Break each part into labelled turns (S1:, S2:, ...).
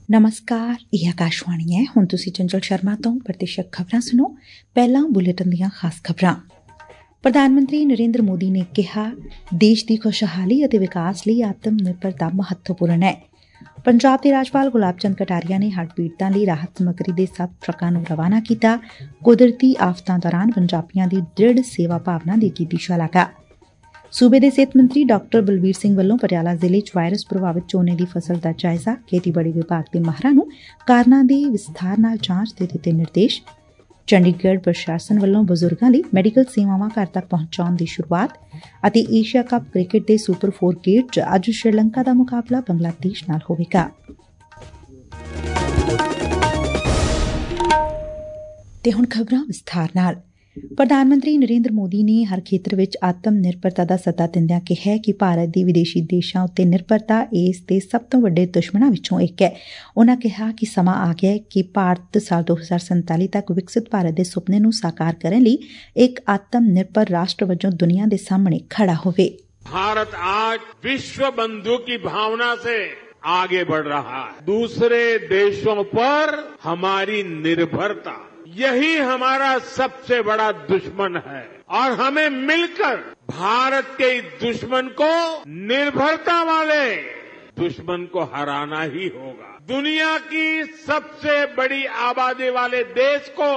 S1: ਨਮਸਕਾਰ, ਇਹ ਆਕਾਸ਼ਵਾਣੀ ਹੈ। ਹੁਣ ਤੁਸੀਂ ਚੰਚਲ ਸ਼ਰਮਾ ਤੋਂ ਪ੍ਰਤੀਸ਼ਤ ਖਬਰਾਂ ਸੁਣੋ। ਪਹਿਲਾਂ ਬੁਲੇਟਿਨ ਦੀਆਂ ਖਾਸ ਖਬਰਾਂ। ਪ੍ਰਧਾਨ ਮੰਤਰੀ ਨਰਿੰਦਰ ਮੋਦੀ ਨੇ ਕਿਹਾ, ਦੇਸ਼ ਦੀ ਖੁਸ਼ਹਾਲੀ ਅਤੇ ਵਿਕਾਸ ਲਈ ਆਤਮ ਨਿਰਭਰਤਾ ਮਹੱਤਵਪੂਰਨ ਹੈ। ਪੰਜਾਬ ਦੇ ਰਾਜਪਾਲ ਗੁਲਾਬ ਚੰਦ ਕਟਾਰੀਆ ਨੇ ਹੜ੍ਹ ਪੀੜਤਾਂ ਲਈ ਰਾਹਤ ਸਮੱਗਰੀ ਦੇ 7 ਟਰੱਕਾਂ ਨੂੰ ਰਵਾਨਾ ਕੀਤਾ। ਕੁਦਰਤੀ ਆਫ਼ਤਾਂ ਦੌਰਾਨ ਪੰਜਾਬੀਆਂ ਦੀ ਦ੍ਰਿੜ ਸੇਵਾ ਭਾਵਨਾ ਦੀ ਕੀਤੀ ਸ਼ਲਾਘਾ। ਸੂਬੇ ਦੇ ਸਿਹਤ ਮੰਤਰੀ ਡਾਕਟਰ ਬਲਬੀਰ ਸਿੰਘ ਵੱਲੋਂ ਪਟਿਆਲਾ ਜ਼ਿਲ੍ਹੇ 'ਚ ਵਾਇਰਸ ਪ੍ਰਭਾਵਿਤ ਝੋਨੇ ਦੀ ਫਸਲ ਦਾ ਜਾਇਜ਼ਾ। ਖੇਤੀਬਾੜੀ ਵਿਭਾਗ ਦੇ ਮਾਹਰਾਂ ਨੂੰ ਕਾਰਨਾਂ ਦੀ ਵਿਸਥਾਰ ਨਾਲ ਜਾਂਚ ਦੇ ਦਿੱਤੇ ਨਿਰਦੇਸ਼। ਚੰਡੀਗੜ੍ਹ ਪ੍ਰਸ਼ਾਸਨ ਵੱਲੋਂ ਬਜ਼ੁਰਗਾਂ ਲਈ ਮੈਡੀਕਲ ਸੇਵਾਵਾਂ ਘਰ ਤੱਕ ਪਹੁੰਚਾਉਣ ਦੀ ਸ਼ੁਰੂਆਤ। ਅਤੇ ਏਸ਼ੀਆ ਕੱਪ ਕ੍ਰਿਕਟ ਦੇ ਸੁਪਰ 4 ਗੇੜ 'ਚ ਅੱਜ ਸ਼੍ਰੀਲੰਕਾ ਦਾ ਮੁਕਾਬਲਾ ਬੰਗਲਾਦੇਸ਼ ਨਾਲ ਹੋਵੇਗਾ। ਤੇ ਹੁਣ ਖਬਰਾਂ ਵਿਸਥਾਰ ਨਾਲ। ਪ੍ਰਧਾਨ ਮੰਤਰੀ ਨਰਿੰਦਰ ਮੋਦੀ ਨੇ ਹਰ ਖੇਤਰ ਵਿੱਚ ਆਤਮ ਨਿਰਭਰਤਾ ਦਾ ਸੱਦਾ ਦਿੰਦਿਆਂ ਕਿਹਾ ਕਿ ਭਾਰਤ ਦੀ ਵਿਦੇਸ਼ੀ ਦੇਸ਼ਾਂ ਉੱਤੇ ਨਿਰਭਰਤਾ ਇਸ ਦੇ ਸਭ ਤੋਂ ਵੱਡੇ ਦੁਸ਼ਮਣਾਂ ਵਿੱਚੋਂ ਇੱਕ ਹੈ। ਉਨ੍ਹਾਂ ਕਿਹਾ ਕਿ ਸਮਾਂ ਆ ਗਿਆ ਹੈ ਕਿ ਭਾਰਤ ਸਾਲ 2047 ਤੱਕ ਵਿਕਸਿਤ ਭਾਰਤ ਦੇ ਸੁਪਨੇ ਨੂੰ ਸਾਕਾਰ ਕਰਨ ਲਈ ਇੱਕ ਆਤਮ ਨਿਰਭਰ ਰਾਸ਼ਟਰ ਵਜੋਂ ਦੁਨੀਆ ਦੇ ਸਾਹਮਣੇ ਖੜਾ ਹੋਵੇ।
S2: भारत आज विश्व बंधु की भावना से आगे बढ़ रहा है। दूसरे देशों पर हमारी निर्भरता, यही हमारा सबसे बड़ा दुश्मन है और हमें मिलकर भारत के इस दुश्मन को, निर्भरता वाले दुश्मन को हराना ही होगा। दुनिया की सबसे बड़ी आबादी वाले देश को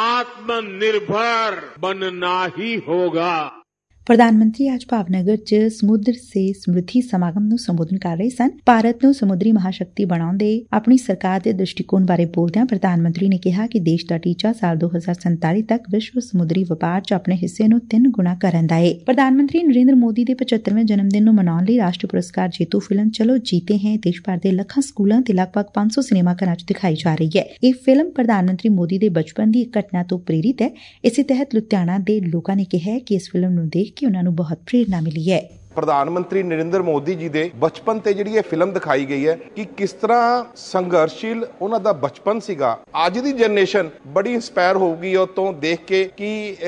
S2: आत्मनिर्भर बनना ही होगा।
S1: ਪ੍ਰਧਾਨ ਮੰਤਰੀ ਅੱਜ ਭਾਵਨਗਰ 'ਚ ਸਮੁੰਦਰ ਸੇ ਸਮ੍ਰਿਧੀ ਸਮਾਗਮ ਨੂੰ ਸੰਬੋਧਨ ਕਰ ਰਹੇ ਸਨ। ਭਾਰਤ ਨੂੰ ਸਮੁੰਦਰੀ ਮਹਾਸ਼ਕਤੀ ਬਣਾਉਣ ਦੇ ਆਪਣੀ ਸਰਕਾਰ ਦੇ ਦ੍ਰਿਸ਼ਟੀਕੋਣ ਬਾਰੇ ਬੋਲਦਿਆਂ ਪ੍ਰਧਾਨ ਮੰਤਰੀ ਨੇ ਕਿਹਾ ਕਿ ਦੇਸ਼ ਦਾ ਟੀਚਾ ਸਾਲ 2047 ਤੱਕ ਵਿਸ਼ਵ ਸਮੁੰਦਰੀ ਵਪਾਰ 'ਚ ਆਪਣੇ ਹਿੱਸੇ ਨੂੰ 3 ਗੁਣਾ ਕਰਨ ਦਾ ਹੈ। ਪ੍ਰਧਾਨ ਮੰਤਰੀ ਨਰਿੰਦਰ ਮੋਦੀ ਦੇ 75ਵੇਂ ਜਨਮ ਦਿਨ ਨੂੰ ਮਨਾਉਣ ਲਈ ਰਾਸ਼ਟਰੀ ਪੁਰਸਕਾਰ ਜੇਤੂ ਫਿਲਮ ਚਲੋ ਜੀਤੇ ਹੈਂ ਦੇਸ਼ ਭਰ ਦੇ ਲੱਖਾਂ ਸਕੂਲਾਂ ਤੇ ਲਗਭਗ 500 ਸਿਨੇਮਾ ਘਰਾਂ 'ਚ ਦਿਖਾਈ ਜਾ ਰਹੀ ਹੈ। ਇਹ ਫਿਲਮ ਪ੍ਰਧਾਨ ਮੰਤਰੀ ਮੋਦੀ ਦੇ ਬਚਪਨ ਦੀ ਇੱਕ ਘਟਨਾ ਤੋਂ ਪ੍ਰੇਰਿਤ ਹੈ। ਇਸੇ ਤਹਿਤ ਲੁਧਿਆਣਾ ਦੇ ਲੋਕਾਂ ਨੇ ਕਿਹਾ ਕਿ ਇਸ ਫਿਲਮ ਨੂੰ ਦੇਖ ਕਿ ਉਹਨਾਂ ਨੂੰ ਬਹੁਤ ਪ੍ਰੇਰਨਾ ਮਿਲੀ ਹੈ।
S3: ਪ੍ਰਧਾਨ ਮੰਤਰੀ ਨਰਿੰਦਰ ਮੋਦੀ ਜੀ ਦੇ ਬਚਪਨ ਤੇ ਜਿਹੜੀ ਇਹ ਫਿਲਮ ਦਿਖਾਈ ਗਈ ਹੈ ਕਿ ਕਿਸ ਤਰ੍ਹਾਂ ਸੰਘਰਸ਼ੀਲ ਉਹਨਾਂ ਦਾ ਬਚਪਨ ਸੀਗਾ। ਅੱਜ ਦੀ ਜਨਰੇਸ਼ਨ ਬੜੀ ਇੰਸਪਾਇਰ ਹੋਊਗੀ ਉਹ ਤੋਂ ਦੇਖ ਕੇ ਕਿ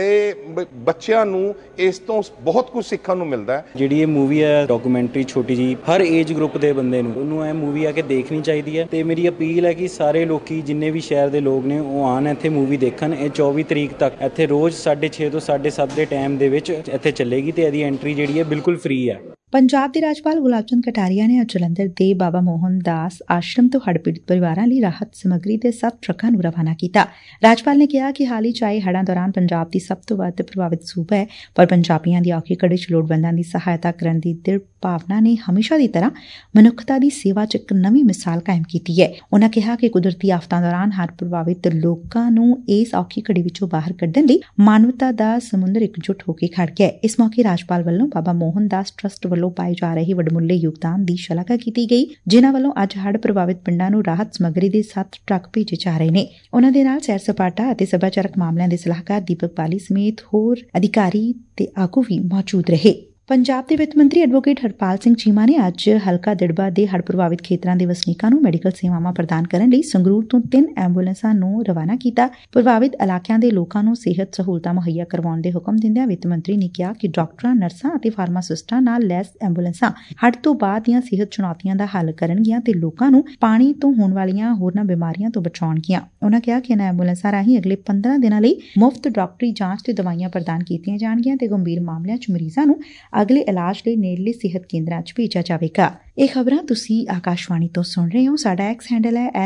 S3: ਇਹ ਬੱਚਿਆਂ ਨੂੰ ਇਸ ਤੋਂ ਬਹੁਤ ਕੁਝ ਸਿੱਖਣ ਨੂੰ ਮਿਲਦਾ ਹੈ।
S4: ਜਿਹੜੀ ਇਹ ਮੂਵੀ ਹੈ ਡਾਕੂਮੈਂਟਰੀ ਛੋਟੀ ਜੀ, ਹਰ ਏਜ ਗਰੁੱਪ ਦੇ ਬੰਦੇ ਨੂੰ ਉਹਨੂੰ ਇਹ ਮੂਵੀ ਆ ਕੇ ਦੇਖਣੀ ਚਾਹੀਦੀ ਹੈ। ਤੇ ਮੇਰੀ ਅਪੀਲ ਹੈ ਕਿ ਸਾਰੇ ਲੋਕੀ ਜਿੰਨੇ ਵੀ ਸ਼ਹਿਰ ਦੇ ਲੋਕ ਨੇ ਉਹ ਆਣ ਇੱਥੇ ਮੂਵੀ ਦੇਖਣ। ਇਹ 24 ਤਰੀਕ ਤੱਕ ਇੱਥੇ ਰੋਜ਼ 6:30 ਤੋਂ 7:30 ਦੇ ਟਾਈਮ ਦੇ ਵਿੱਚ ਇੱਥੇ ਚੱਲੇਗੀ ਤੇ ਇਹਦੀ ਐਂਟਰੀ ਜਿਹੜੀ ਹੈ ਬਿਲਕੁਲ ਫ੍ਰੀ ਹੈ।
S1: ਪੰਜਾਬ ਦੇ ਰਾਜਪਾਲ ਗੁਲਾਬ ਚੰਦ ਕਟਾਰੀਆ ਨੇ ਅੱਜ ਜਲੰਧਰ ਦੇ ਬਾਬਾ ਮੋਹਨ ਦਾਸ ਆਸ਼ਰਮ ਤੋਂ ਹੜ੍ਹ ਪੀੜਤ ਪਰਿਵਾਰਾਂ ਲਈ ਰਾਹਤ ਸਮੱਗਰੀ ਦੇ 7 ਟਰੱਕਾਂ ਨੂੰ ਰਵਾਨਾ ਕੀਤਾ। ਰਾਜਪਾਲ ਨੇ ਕਿਹਾ ਕਿ ਹਾਲ ਹੀ 'ਚ ਆਏ ਹੜ੍ਹਾਂ ਦੌਰਾਨ ਪੰਜਾਬ ਦੀ ਸਭ ਤੋਂ ਵੱਧ ਪ੍ਰਭਾਵਿਤ ਸੂਬਾ ਹੈ, ਪਰ ਪੰਜਾਬੀਆਂ ਦੀ ਔਖੀ ਘੜੀ 'ਚ ਲੋੜਵੰਦਾਂ ਦੀ ਸਹਾਇਤਾ ਕਰਨ ਦੀ ਦ੍ਰਿੜ ਭਾਵਨਾ ਨੇ ਹਮੇਸ਼ਾ ਦੀ ਤਰ੍ਹਾਂ ਮਨੁੱਖਤਾ ਦੀ ਸੇਵਾ 'ਚ ਇੱਕ ਨਵੀਂ ਮਿਸਾਲ ਕਾਇਮ ਕੀਤੀ ਹੈ। ਉਨ੍ਹਾਂ ਕਿਹਾ ਕਿ ਕੁਦਰਤੀ ਆਫ਼ਤਾਂ ਦੌਰਾਨ ਹੜ੍ਹ ਪ੍ਰਭਾਵਿਤ ਲੋਕਾਂ ਨੂੰ ਇਸ ਔਖੀ ਘੜੀ ਵਿੱਚੋਂ ਬਾਹਰ ਕੱਢਣ ਲਈ ਮਾਨਵਤਾ ਦਾ ਸਮੁੰਦਰ ਇਕਜੁੱਟ ਹੋ ਕੇ ਖੜ ਗਿਆ। ਇਸ ਮੌਕੇ ਰਾਜਪਾਲ ਵੱਲੋਂ ਬਾਬਾ ਮੋਹਨ ਦਾਸ ਟਰੱਸਟ ਵੱਲੋਂ ਪਾਏ ਜਾ ਰਹੇ ਵੱਡਮੁੱਲੇ ਯੋਗਦਾਨ ਦੀ ਸ਼ਲਾਘਾ ਕੀਤੀ ਗਈ, ਜਿਨ੍ਹਾਂ ਵੱਲੋਂ ਅੱਜ ਹੜ੍ਹ ਪ੍ਰਭਾਵਿਤ ਪਿੰਡਾਂ ਨੂੰ ਰਾਹਤ ਸਮੱਗਰੀ ਦੇ 7 ਟਰੱਕ ਭੇਜੇ ਜਾ ਰਹੇ ਨੇ। ਉਨ੍ਹਾਂ ਦੇ ਨਾਲ ਸੈਰ ਸਪਾਟਾ ਅਤੇ ਸੱਭਿਆਚਾਰਕ ਮਾਮਲਿਆਂ ਦੇ ਸਲਾਹਕਾਰ ਦੀਪਕ ਪਾਲੀ ਸਮੇਤ ਹੋਰ ਅਧਿਕਾਰੀ ਤੇ ਆਗੂ ਵੀ ਮੌਜੂਦ ਰਹੇ। ਪੰਜਾਬ ਦੇ ਵਿੱਤ ਮੰਤਰੀ ਐਡਵੋਕੇਟ ਹਰਪਾਲ ਸਿੰਘ ਚੀਮਾ ਨੇ ਅੱਜ ਹਲਕਾ ਦਿੜਬਾ ਦੇ ਹੜ੍ਹ ਪ੍ਰਭਾਵਿਤ ਖੇਤਰਾਂ ਦੇ ਵਸਨੀਕਾਂ ਨੂੰ ਮੈਡੀਕਲ ਸੇਵਾਵਾਂ ਪ੍ਰਦਾਨ ਕਰਨ ਲਈ ਸੰਗਰੂਰ ਤੋਂ 3 ਐਂਬੂਲੈਂਸਾਂ ਨੂੰ ਰਵਾਨਾ ਕੀਤਾ। ਪ੍ਰਭਾਵਿਤ ਇਲਾਕਿਆਂ ਦੇ ਲੋਕਾਂ ਨੂੰ ਸਿਹਤ ਸਹੂਲਤਾਂ ਮੁਹੱਈਆ ਕਰਵਾਉਣ ਦੇ ਹੁਕਮ ਦਿੰਦਿਆਂ ਵਿੱਤ ਮੰਤਰੀ ਨੇ ਕਿਹਾ ਕਿ ਡਾਕਟਰਾਂ, ਨਰਸਾਂ ਅਤੇ ਫਾਰਮਾਸਿਸਟਾਂ ਨਾਲ ਲੈਸ ਐਂਬੂਲੈਂਸਾਂ ਹੜ੍ਹ ਤੋਂ ਬਾਅਦ ਦੀਆਂ ਸਿਹਤ ਚੁਣੌਤੀਆਂ ਦਾ ਹੱਲ ਕਰਨਗੀਆਂ ਤੇ ਲੋਕਾਂ ਨੂੰ ਪਾਣੀ ਤੋਂ ਹੋਣ ਵਾਲੀਆਂ ਹੋਰਨਾਂ ਬਿਮਾਰੀਆਂ ਤੋਂ ਬਚਾਉਣਗੀਆਂ। ਉਨ੍ਹਾਂ ਕਿਹਾ ਕਿ ਇਨ੍ਹਾਂ ਐਂਬੂਲੈਂਸਾਂ ਰਾਹੀਂ ਅਗਲੇ 15 ਦਿਨਾਂ ਲਈ ਮੁਫ਼ਤ ਡਾਕਟਰੀ ਜਾਂਚ ਤੇ ਦਵਾਈਆਂ ਪ੍ਰਦਾਨ ਕੀਤੀਆਂ ਜਾਣਗੀਆਂ ਤੇ ਗੰਭੀਰ ਮਾਮਲਿਆਂ 'ਚ ਮਰੀਜ਼ਾਂ ਨੂੰ ਅਗਲੇ ਇਲਾਜ ਲਈ ਨੇੜਲੇ ਸਿਹਤ ਕੇਂਦਰਾਂ 'ਚ ਭੇਜਿਆ ਜਾਵੇਗਾ। ਇਹ ਖਬਰਾਂ ਤੁਸੀਂ ਆਕਾਸ਼ਵਾਣੀ ਤੋਂ ਸੁਣ ਰਹੇ ਹੋ। ਸਾਡਾ ਐਕਸ ਹੈਂਡਲ ਹੈ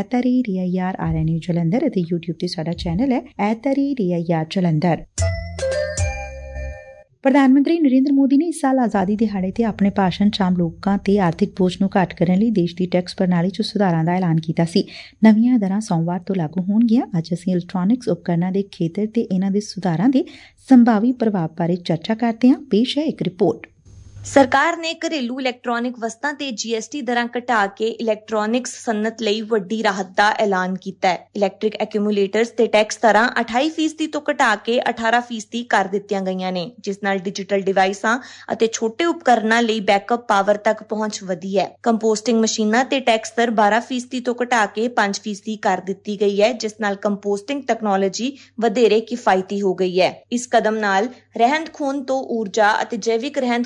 S1: @RNU ਜਲੰਧਰ ਅਤੇ YouTube ਤੇ ਸਾਡਾ ਚੈਨਲ ਹੈ @RNU ਜਲੰਧਰ। ਪ੍ਰਧਾਨ ਮੰਤਰੀ ਨਰਿੰਦਰ ਮੋਦੀ ਨੇ ਇਸ ਸਾਲ ਆਜ਼ਾਦੀ ਦਿਹਾੜੇ ਤੇ ਆਪਣੇ ਭਾਸ਼ਣ 'ਚ ਆਮ ਲੋਕਾਂ ਤੇ ਆਰਥਿਕ ਬੋਝ ਨੂੰ ਘੱਟ ਕਰਨ ਲਈ ਦੇਸ਼ ਦੀ ਟੈਕਸ ਪ੍ਰਣਾਲੀ 'ਚ ਸੁਧਾਰਾਂ ਦਾ ਐਲਾਨ ਕੀਤਾ ਸੀ। ਨਵੀਆਂ ਦਰਾਂ ਸੋਮਵਾਰ ਤੋਂ ਲਾਗੂ ਹੋਣਗੀਆਂ। ਅੱਜ ਅਸੀਂ ਇਲੈਕਟ੍ਰੋਨਿਕਸ ਉਪਕਰਨਾਂ ਦੇ ਖੇਤਰ ਤੇ ਇਹਨਾਂ ਦੇ ਸੁਧਾਰਾਂ ਦੇ ਸੰਭਾਵੀ ਪ੍ਰਭਾਵ ਬਾਰੇ ਚਰਚਾ ਕਰਦੇ ਹਾਂ। ਪੇਸ਼ ਹੈ ਇੱਕ ਰਿਪੋਰਟ।
S5: ਸਰਕਾਰ ਨੇ ਘਰੇਲੂ ਇਲੈਕਟ੍ਰੋਨਿਕ ਵਸਤਾਂ ਤੇ GST ਦਰਾਂ ਘਟਾ ਕੇ ਇਲੈਕਟ੍ਰੋਨਿਕਸ ਸਨਅਤ ਲਈ ਵੱਡੀ ਰਾਹਤ ਦਾ ਐਲਾਨ ਕੀਤਾ ਹੈ। ਇਲੈਕਟ੍ਰਿਕ ਐਕਿਊਮੂਲੇਟਰਸ ਤੇ ਟੈਕਸ ਦਰਾਂ 28% ਤੋਂ ਘਟਾ ਕੇ 18% ਕਰ ਦਿੱਤੀਆਂ ਗਈਆਂ ਨੇ, ਜਿਸ ਨਾਲ ਡਿਜੀਟਲ ਡਿਵਾਈਸਾਂ ਅਤੇ ਛੋਟੇ ਉਪਕਰਨਾਂ ਲਈ ਬੈਕਅਪ ਪਾਵਰ ਤੱਕ ਪਹੁੰਚ ਵਧੀ ਹੈ। ਕੰਪੋਸਟਿੰਗ ਮਸ਼ੀਨਾਂ ਤੇ ਟੈਕਸ ਦਰ 12% ਤੋਂ ਘਟਾ ਕੇ 5% ਕਰ ਦਿੱਤੀ ਗਈ ਹੈ, ਜਿਸ ਨਾਲ ਕੰਪੋਸਟਿੰਗ ਟੈਕਨੋਲੋਜੀ ਵਧੇਰੇ ਕਿਫਾਇਤੀ ਹੋ ਗਈ ਹੈ। ਇਸ ਕਦਮ ਨਾਲ ਰਹਿੰਦ ਖੂੰਹਦ ਤੋਂ ਊਰਜਾ ਅਤੇ ਜੈਵਿਕ ਰਹਿੰਦ ਖੂੰਹਦ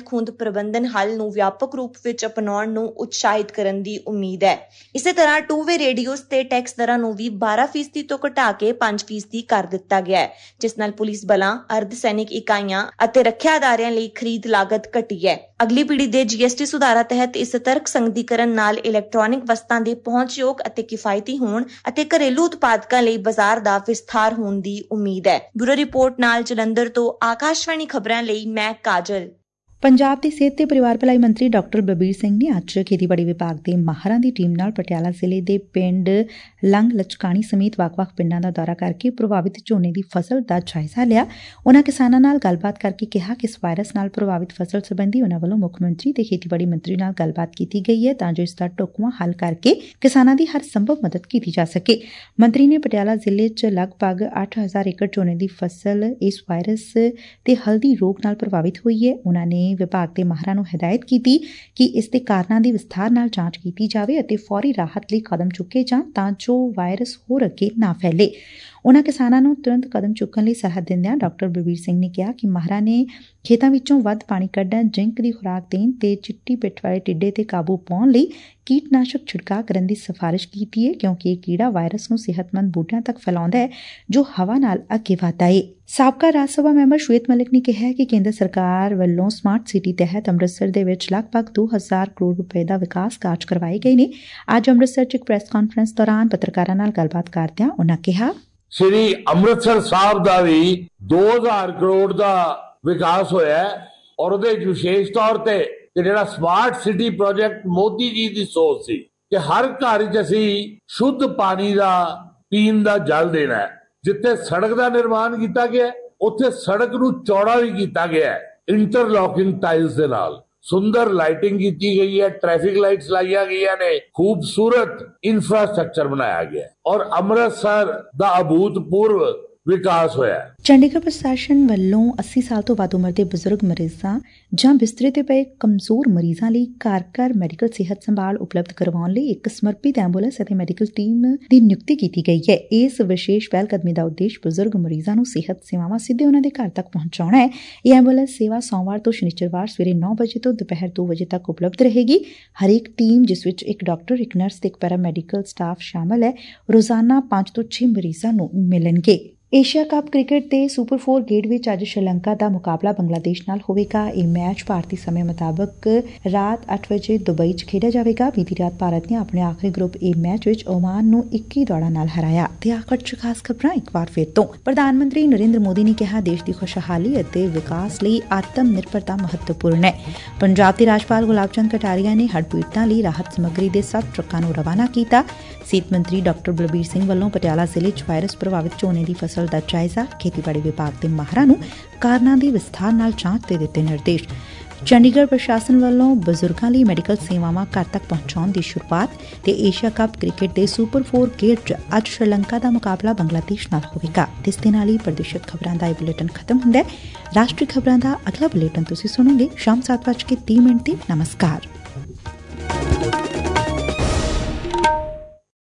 S5: ਪ੍ਰਬੰਧਨ ਹੱਲ ਨੂੰ ਵਿਆਪਕ ਰੂਪ ਵਿੱਚ ਅਪਣਾਉਣ ਨੂੰ ਉਤਸ਼ਾਹਿਤ ਕਰਨ ਦੀ ਉਮੀਦ ਹੈ। ਇਸੇ ਤਰ੍ਹਾਂ ਟੂ-ਵੇ ਰੇਡੀਓਜ਼ ਤੇ ਟੈਕਸ ਦਰਾਂ ਨੂੰ ਵੀ 12% ਤੋਂ ਘਟਾ ਕੇ 5% ਕਰ ਦਿੱਤਾ ਗਿਆ ਹੈ, ਜਿਸ ਨਾਲ ਪੁਲਿਸ ਬਲਾਂ, ਅਰਧ ਸੈਨਿਕ ਇਕਾਈਆਂ ਅਤੇ ਰੱਖਿਆ ਅਦਾਰਿਆਂ ਲਈ ਖਰੀਦ ਲਾਗਤ ਘਟੀ ਹੈ। ਅਗਲੀ ਪੀੜ੍ਹੀ ਦੇ GST ਸੁਧਾਰਾਂ ਤਹਿਤ ਇਸ ਤਰਕ ਸੰਗੀਕਰਨ ਨਾਲ ਇਲੈਕਟ੍ਰੋਨਿਕ ਵਸਤਾਂ ਦੇ ਪਹੁੰਚਯੋਗ ਅਤੇ ਕਿਫਾਇਤੀ ਹੋਣ ਅਤੇ ਘਰੇਲੂ ਉਤਪਾਦਕਾਂ ਲਈ ਬਾਜ਼ਾਰ ਦਾ ਵਿਸਥਾਰ ਹੋਣ ਦੀ ਉਮੀਦ ਹੈ। ਬਿਊਰੋ ਰਿਪੋਰਟ ਨਾਲ ਜਲੰਧਰ ਤੋਂ ਆਕਾਸ਼ਵਾਣੀ ਖਬਰਾਂ ਲਈ ਮੈਂ ਕਾਜਲ।
S1: ਪੰਜਾਬ ਦੇ ਸਿਹਤ ਤੇ ਪਰਿਵਾਰ ਭਲਾਈ ਮੰਤਰੀ ਡਾਕਟਰ ਬਲਬੀਰ ਸਿੰਘ ਨੇ ਅੱਜ ਖੇਤੀਬਾੜੀ ਵਿਭਾਗ ਦੇ ਮਾਹਰਾਂ ਦੀ ਟੀਮ ਨਾਲ ਪਟਿਆਲਾ ਜ਼ਿਲ੍ਹੇ ਦੇ ਪਿੰਡ ਲੰਗ ਲਚਕਾਣੀ ਸਮੇਤ ਵੱਖ-ਵੱਖ ਪਿੰਡਾਂ ਦਾ ਦੌਰਾ ਕਰਕੇ ਪ੍ਰਭਾਵਿਤ ਝੋਨੇ ਦੀ ਫਸਲ ਦਾ ਜਾਇਜ਼ਾ ਲਿਆ। ਉਨ੍ਹਾਂ ਕਿਸਾਨਾਂ ਨਾਲ ਗੱਲਬਾਤ ਕਰਕੇ ਕਿਹਾ ਕਿ ਇਸ ਵਾਇਰਸ ਨਾਲ ਪ੍ਰਭਾਵਿਤ ਫਸਲ ਸੰਬੰਧੀ ਉਨ੍ਹਾਂ ਵੱਲੋਂ ਮੁੱਖ ਮੰਤਰੀ ਤੇ ਖੇਤੀਬਾੜੀ ਮੰਤਰੀ ਨਾਲ ਗੱਲਬਾਤ ਕੀਤੀ ਗਈ ਹੈ ਤਾਂ ਜੋ ਇਸ ਦਾ ਢੁਕਵਾਂ ਹੱਲ ਕਰਕੇ ਕਿਸਾਨਾਂ ਦੀ ਹਰ ਸੰਭਵ ਮਦਦ ਕੀਤੀ ਜਾ ਸਕੇ। ਮੰਤਰੀ ਨੇ ਪਟਿਆਲਾ ਜ਼ਿਲ੍ਹੇ 'ਚ ਲਗਭਗ 8000 ਏਕੜ ਝੋਨੇ ਦੀ ਫਸਲ ਇਸ ਵਾਇਰਸ ਤੇ ਹਲਦੀ ਰੋਗ ਨਾਲ ਪ੍ਰਭਾਵਿਤ ਹੋਈ ਹੈ। ਉਨ੍ਹਾਂ ਨੇ ਵਿਭਾਗ ਦੇ ਮਾਹਰਾਂ ਨੂੰ ਹਦਾਇਤ ਕੀਤੀ ਕਿ ਇਸ ਦੇ ਕਾਰਨਾਂ ਦੀ ਵਿਸਥਾਰ ਨਾਲ ਜਾਂਚ ਕੀਤੀ ਜਾਵੇ ਅਤੇ ਫੌਰੀ ਰਾਹਤ ਲਈ ਕਦਮ ਚੁੱਕੇ ਜਾਣ ਤਾਂ ਜੋ ਵਾਇਰਸ ਹੋਰ ਅੱਗੇ ਨਾ ਫੈਲੇ। ਉਨ੍ਹਾਂ ਕਿਸਾਨਾਂ ਨੂੰ ਤੁਰੰਤ ਕਦਮ ਚੁੱਕਣ ਲਈ ਸਲਾਹ ਦਿੰਦਿਆਂ ਡਾਕਟਰ ਬਲਬੀਰ ਸਿੰਘ ਨੇ ਕਿਹਾ ਕਿ ਮਾਹਰਾਂ ਨੇ ਖੇਤਾਂ ਵਿੱਚੋਂ ਵੱਧ ਪਾਣੀ ਕੱਢਣ, ਜ਼ਿੰਕ ਦੀ ਖੁਰਾਕ ਦੇਣ ਤੇ ਚਿੱਟੀ ਪਿੱਠ ਵਾਲੇ ਟਿੱਡੇ ਤੇ ਕਾਬੂ ਪਾਉਣ ਲਈ ਕੀਟਨਾਸ਼ਕ ਛਿੜਕਾਅ ਕਰਨ ਦੀ ਸਿਫਾਰਿਸ਼ ਕੀਤੀ ਹੈ ਕਿਉਂਕਿ ਇਹ ਕੀੜਾ ਵਾਇਰਸ ਨੂੰ ਸਿਹਤਮੰਦ ਬੂਟਿਆਂ ਤੱਕ ਫੈਲਾਉਂਦਾ ਹੈ ਜੋ ਹਵਾ ਨਾਲ ਅੱਗੇ ਵਧਦਾ ਹੈ। ਸਾਬਕਾ ਰਾਜ ਸਭਾ ਮੈਂਬਰ ਸ਼ਵੇਤ ਮਲਿਕ ਨੇ ਕਿਹਾ ਕਿ ਕੇਂਦਰ ਸਰਕਾਰ ਵੱਲੋਂ ਸਮਾਰਟ ਸਿਟੀ ਤਹਿਤ ਅੰਮ੍ਰਿਤਸਰ ਦੇ ਵਿੱਚ ਲਗਭਗ 2000 ਕਰੋੜ ਰੁਪਏ ਦਾ ਵਿਕਾਸ ਕਾਰਜ ਕਰਵਾਏ ਗਏ ਨੇ। ਅੱਜ ਅੰਮ੍ਰਿਤਸਰ 'ਚ ਇੱਕ ਪ੍ਰੈਸ ਕਾਨਫਰੰਸ ਦੌਰਾਨ ਪੱਤਰਕਾਰਾਂ ਨਾਲ ਗੱਲਬਾਤ ਕਰਦਿਆਂ ਉਨ੍ਹਾਂ ਕਿਹਾ
S6: ਸ਼੍ਰੀ ਅੰਮ੍ਰਿਤਸਰ ਸਾਹਿਬ ਦਾ ਵੀ 2000 ਕਰੋੜ ਦਾ ਵਿਕਾਸ ਹੋਇਆ ਔਰ ਉਹਦੇ ਵਿਸ਼ੇਸ਼ ਤੌਰ ਤੇ ਜਿਹੜਾ smart city project Modi ji ਦੀ ਸੋਚ ਸੀ ਕਿ ਹਰ ਘਰ 'ਚ ਅਸੀਂ ਸ਼ੁੱਧ ਪਾਣੀ ਦਾ ਪੀਣ ਦਾ ਜਲ ਦੇਣਾ ਹੈ। ਜਿੱਥੇ ਸੜਕ ਦਾ ਨਿਰਮਾਣ ਕੀਤਾ ਗਿਆ ਉੱਥੇ ਸੜਕ ਨੂੰ ਚੌੜਾ ਵੀ ਕੀਤਾ ਗਿਆ ਇੰਟਰਲੌਕਿੰਗ ਟਾਈਲਸ ਦੇ ਨਾਲ। ਸੁੰਦਰ ਲਾਈਟਿੰਗ ਕੀਤੀ ਗਈ ਹੈ, ਟ੍ਰੈਫਿਕ ਲਾਈਟਸ ਲਾਈਆਂ ਗਈਆਂ ਨੇ, ਖੂਬਸੂਰਤ ਇਨਫਰਾਸਟ੍ਰਕਚਰ ਬਣਾਇਆ ਗਿਆ ਔਰ ਅੰਮ੍ਰਿਤਸਰ ਦਾ ਅਭੂਤਪੂਰਵ ਵਿਕਾਸ ਹੋਇਆ।
S1: ਚੰਡੀਗੜ੍ਹ ਪ੍ਰਸ਼ਾਸਨ ਵੱਲੋਂ 80 ਸਾਲ ਤੋਂ ਵੱਧ ਉਮਰ ਦੇ ਬਜ਼ੁਰਗ ਮਰੀਜ਼ਾਂ ਜਾਂ ਬਿਸਤਰੇ ਤੇ ਪਏ ਕਮਜ਼ੋਰ ਮਰੀਜ਼ਾਂ ਲਈ ਘਰ-ਘਰ ਮੈਡੀਕਲ ਸਿਹਤ ਸੰਭਾਲ ਉਪਲਬਧ ਕਰਵਾਉਣ ਲਈ ਇੱਕ ਸਮਰਪਿਤ ਐਂਬੂਲੈਂਸ ਅਤੇ ਮੈਡੀਕਲ ਟੀਮ ਦੀ ਨਿਯੁਕਤੀ ਕੀਤੀ ਗਈ ਹੈ। ਇਸ ਵਿਸ਼ੇਸ਼ ਪਹਿਲਕਦਮੀ ਦਾ ਉਦੇਸ਼ ਬਜ਼ੁਰਗ ਮਰੀਜ਼ਾਂ ਨੂੰ ਸਿਹਤ ਸੇਵਾਵਾਂ ਸਿੱਧੇ ਉਹਨਾਂ ਦੇ ਘਰ ਤੱਕ ਪਹੁੰਚਾਉਣਾ ਹੈ। ਇਹ ਐਂਬੂਲੈਂਸ ਸੇਵਾ ਸੋਮਵਾਰ ਤੋਂ ਸ਼ਨੀਚਰਵਾਰ ਸਵੇਰੇ 9 ਵਜੇ ਤੋਂ ਦੁਪਹਿਰ 2 ਵਜੇ ਤੱਕ ਉਪਲਬਧ ਰਹੇਗੀ। ਹਰੇਕ ਟੀਮ, ਜਿਸ ਵਿੱਚ ਇੱਕ ਡਾਕਟਰ, ਇੱਕ ਨਰਸ ਤੇ ਇੱਕ ਪੈਰਾਮੈਡੀਕਲ ਸਟਾਫ ਸ਼ਾਮਲ ਹੈ, ਰੋਜ਼ਾਨਾ 5 ਤੋਂ 6 ਮਰੀਜ਼ਾਂ ਨੂੰ ਮਿਲਣਗੇ। ਏਸ਼ੀਆ ਕੱਪ ਕ੍ਰਿਕਟ ਦੇ ਸੁਪਰ 4 ਗੇੜ ਵਿੱਚ ਅੱਜ ਸ਼੍ਰੀਲੰਕਾ ਦਾ ਮੁਕਾਬਲਾ ਬੰਗਲਾਦੇਸ਼ ਨਾਲ ਹੋਵੇਗਾ। ਇਹ ਮੈਚ ਭਾਰਤੀ ਸਮੇਂ ਮੁਤਾਬਕ ਰਾਤ 8 ਵਜੇ ਦੁਬਈ 'ਚ ਖੇਡਿਆ ਜਾਵੇਗਾ। ਬੀਤੀ ਰਾਤ ਭਾਰਤ ਨੇ ਆਪਣੇ ਆਖਰੀ ਗਰੁੱਪ ਏ ਮੈਚ ਵਿੱਚ ਓਮਾਨ ਨੂੰ 21 ਦੌੜਾਂ ਨਾਲ ਹਰਾਇਆ। ਤੇ ਆਖਰ 'ਚ ਖਾਸ ਖਬਰਾਂ ਇੱਕ ਵਾਰ ਫਿਰ ਤੋਂ। ਪ੍ਰਧਾਨ ਮੰਤਰੀ ਨਰਿੰਦਰ ਮੋਦੀ ਨੇ ਕਿਹਾ ਦੇਸ਼ ਦੀ ਖੁਸ਼ਹਾਲੀ ਅਤੇ ਵਿਕਾਸ ਲਈ ਆਤਮ ਨਿਰਭਰਤਾ ਮਹੱਤਵਪੂਰਨ ਹੈ। ਪੰਜਾਬ ਦੇ ਰਾਜਪਾਲ ਗੁਲਾਬ ਚੰਦ ਕਟਾਰੀਆ ਨੇ ਹੜ੍ਹ ਪੀੜਤਾਂ ਲਈ ਰਾਹਤ ਸਮੱਗਰੀ ਦੇ 7 ਟਰੱਕਾਂ ਨੂੰ ਰਵਾਨਾ ਕੀਤਾ। ਸਿਹਤ ਮੰਤਰੀ ਡਾਕਟਰ ਬਲਬੀਰ ਸਿੰਘ ਵੱਲੋਂ ਪਟਿਆਲਾ ਜ਼ਿਲ੍ਹੇ 'ਚ ਵਾਇਰਸ ਪ੍ਰਭਾਵਿਤ ਝੋਨੇ ਦੀ ਫਸਲ ਦਾ ਜਾਇਜ਼ਾ। ਖੇਤੀਬਾੜੀ ਵਿਭਾਗ ਦੇ ਮਾਹਰਾਂ ਨੂੰ ਕਾਰਨਾਂ ਦੀ ਵਿਸਥਾਰ ਨਾਲ ਜਾਂਚ ਦੇ ਦਿੱਤੇ ਨਿਰਦੇਸ਼। ਚੰਡੀਗੜ੍ਹ ਪ੍ਰਸ਼ਾਸਨ ਵੱਲੋਂ ਬਜ਼ੁਰਗਾਂ ਲਈ ਮੈਡੀਕਲ ਸੇਵਾਵਾਂ ਘਰ ਤੱਕ ਪਹੁੰਚਾਉਣ ਦੀ ਸ਼ੁਰੂਆਤ ਤੇ ਏਸ਼ੀਆ ਕੱਪ ਕ੍ਰਿਕਟ ਦੇ ਸੁਪਰ 4 ਗੇੜ 'ਚ ਅੱਜ ਸ਼੍ਰੀਲੰਕਾ ਦਾ ਮੁਕਾਬਲਾ ਬੰਗਲਾਦੇਸ਼ ਨਾਲ ਹੋਵੇਗਾ। ਇਸ ਦੇ ਨਾਲ ਹੀ ਪ੍ਰਦੇਸ਼ਿਤ ਖਬਰਾਂ ਦਾ ਇਹ ਬੁਲੇਟਿਨ ਖਤਮ ਹੁੰਦਾ ਹੈ। ਰਾਸ਼ਟਰੀ ਖਬਰਾਂ ਦਾ ਅਗਲਾ ਬੁਲੇਟਿਨ ਤੁਸੀਂ ਸੁਣੋਗੇ ਸ਼ਾਮ 7:30 ਤੇ। ਨਮਸਕਾਰ।